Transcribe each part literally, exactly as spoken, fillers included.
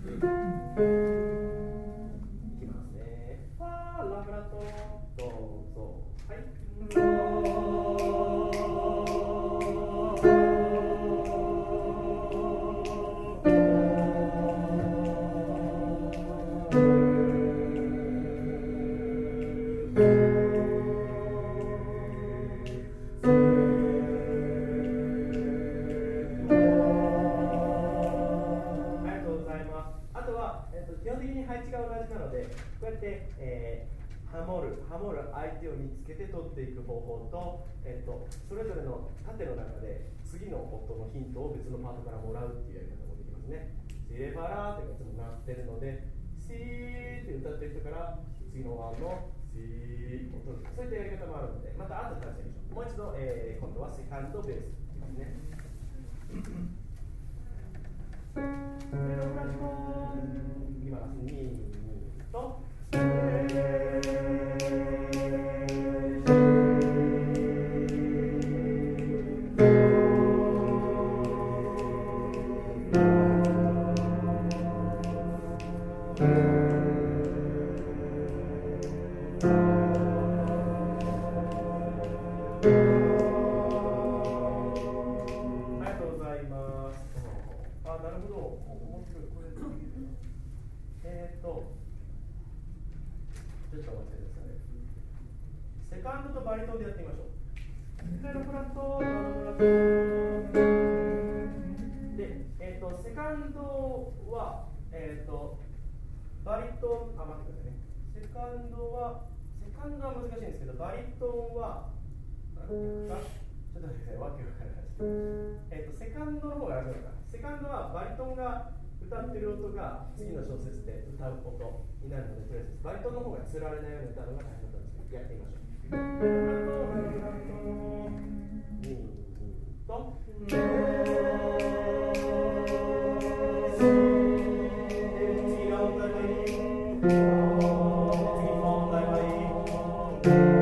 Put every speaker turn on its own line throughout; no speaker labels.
きますね。ファーラフラットどうぞ。はい。基本的に配置が同じなので、こうやって、えー、ハモる、ハモる相手を見つけて取っていく方法と、えーと、それぞれの縦の中で次の音のヒントを別のパートからもらうっていうやり方もできますね。シレファラーっていつも鳴ってるので、シーって歌ってる人から次のワンのシーを取る。そういったやり方もあるので、また後で試してみましょう。もう一度、えー、今度はセカンドベースですね。で、ローラジコンいきます。に、にと。えーと、ちょっとお待ちください。セカンドとバリトンでやってみましょう。で、ロフラット、ロフラット。で、えーと、セカンドは、えーと、バリトン、あ、待ってくださいね。セカンドは、セカンドは難しいんですけど、バリトンは、なんていうか、ちょっと待ってください、わけわからないです。えーと、セカンドの方が楽なのか。セカンドはバリトンが歌ってる音が次の小説で歌う音になるので、とりあえずバリトンの方がつられないように歌うのが大変だったんですけど、やってみましょう。に、にと。次が音がいい。次も音がいい。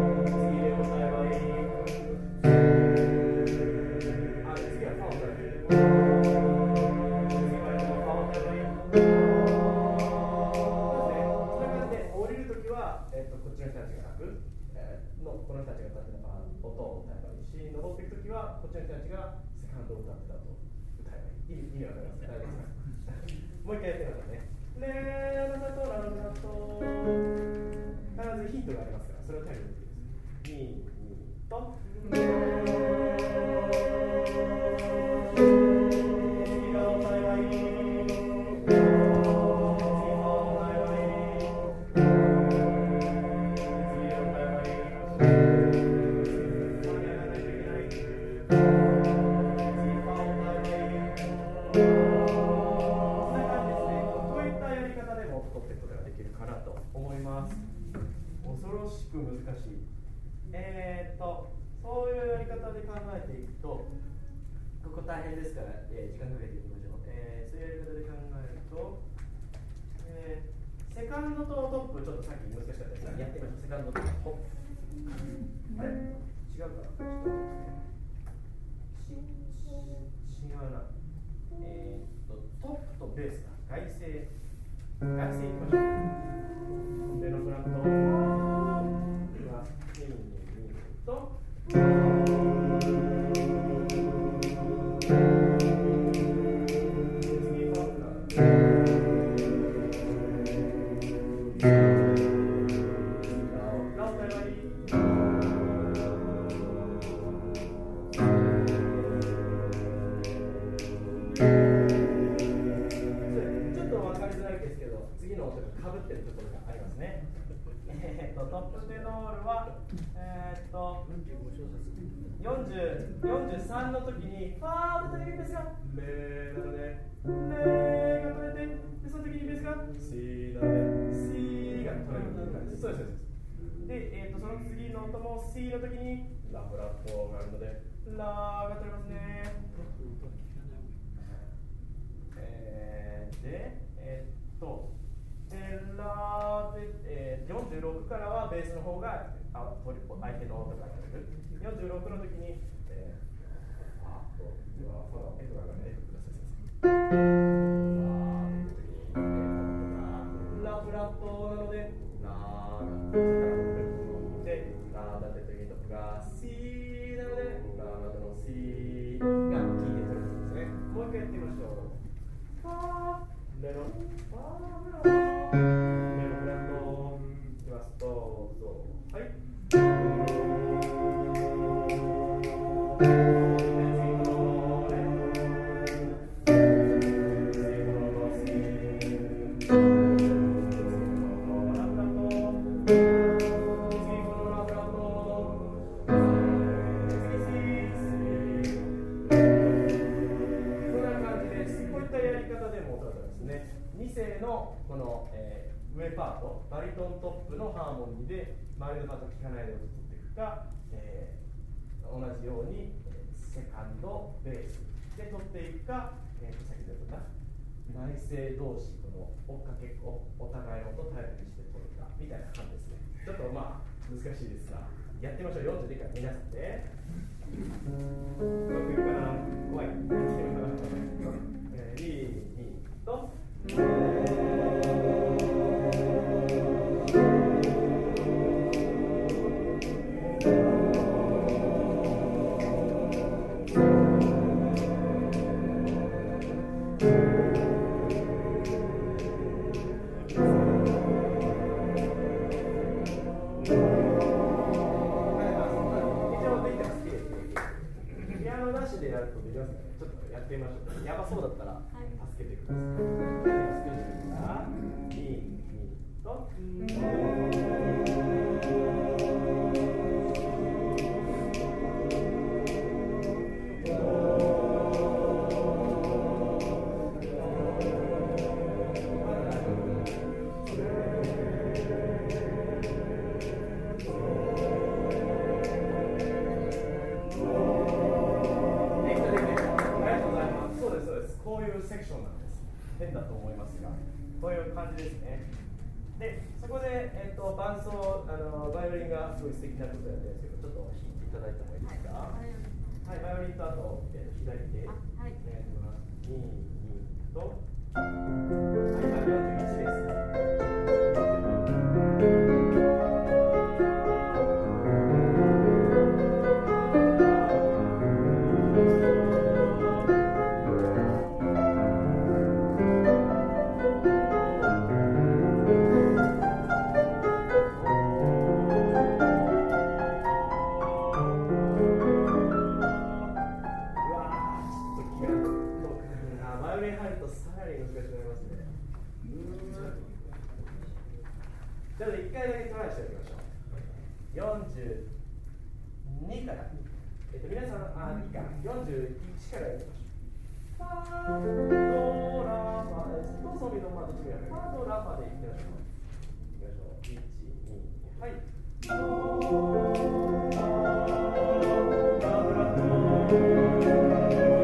この人たちが歌ってた音を歌えばいいし、登っていくときはこっちの人たちがセカンドを歌ってたと歌えばいい。意味わかりますか？大丈夫ですか？もう一回やってみましょうね。レーララとラララと必ずヒントがありますから、それをタイムで言ってください。に、にと次が歌えばいい。恐ろしく難しい。えー、っと、そういうやり方で考えていくと、ここ大変ですから、えー、時間かけていきましょう。えー、そういうやり方で考えると、えー、セカンドとトップ、ちょっとさっき難しかったですが、やってみましょう。セカンドとトップ。あれ違うかなちょっと違うな。えー、っと、トップとベースが外声。外声いきましょう。で、のフラット。とよんじゅう、よんじゅうさんの時にファーが取れるんですがレなのでレが取れて、でその時にベースがシなのでシが取れる感じです。そうですそうです。で、えー、とその次の音も C の時にラフラットがあるのでラが取れますね。えー、で、えー、っとでラで、えー、よんじゅうろくからはベースの方があ相手の音が取れる。よんじゅうろくの時に、えー、あと、では、ファラ、F がね、F ください。 しょう。ファーレノファーレノレノフラットいきます。どうぞ。はい。にせいのこの、えー、上パート、バリトントップのハーモニーで周りのパート聴かないで音を取っていくか、えー、同じように、えー、セカンド、ベースで取っていくか、えー、さっき言った内声同士、この追っかけっこ、お互いの音を頼りにして取るかみたいな感じですね。ちょっとまあ難しいですが、やってみましょう。よんじゅうでから皆さんで。うまくいくかな、怖い。えー、に、にと。でやるとできますかね。ちょっとやってみましょう。やばそうだったら助けてください。はい、に、にと。セクションなんです。変だと思いますが、こういう感じですね。で、そこで、えっと、伴奏、あのバイオリンがすごい素敵なことやってるんですけど、ちょっと弾いていただいてもいいですか。はい、バイオリンとあと、えー、左手、お願いします。に、にと、はい、今よんじゅういちです。じゃあいっかいだけトライしておきましょう。よんじゅうにから、えっと、皆さん、あ、いいか、よんじゅういちからやりましょう。ファドラファです。ドソミのまどっちもやる。ファドラファでいってみましょう。いきましょう。いち、に、はい。ドラフラット。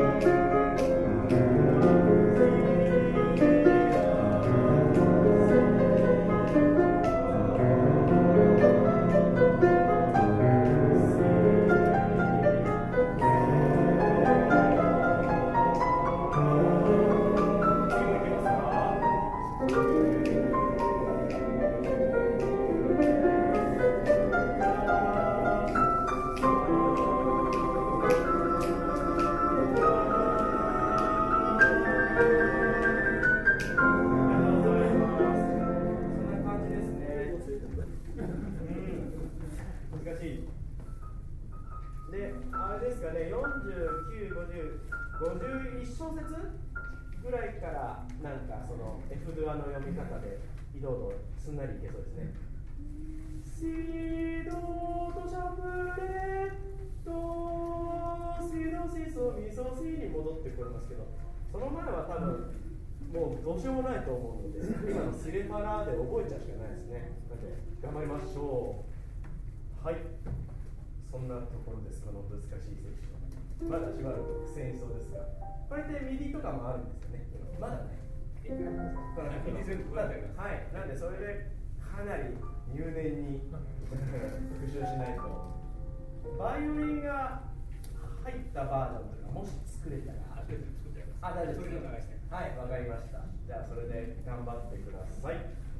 で、あれですかね、よんじゅうきゅう、ごじゅう、ごじゅういち小節ぐらいからなんかその F ドゥアの読み方で移動度すんなりいけそうですね。シドとシャプレとシドシソミソシに戻ってこれますけど、その前は多分もうどうしようもないと思うので、今のシレパラで覚えちゃうしかないですね。なので頑張りましょう。はい。そんなところです、この難しいセクション。まだしばらく苦戦しそうですが、これでミディとかもあるんですよね。まだね。はい、なんでそれでかなり入念に復習しないと。バイオリンが入ったバージョンというか、もし作れたら。あ、大丈夫です。はい、わかりました。じゃあそれで頑張ってください。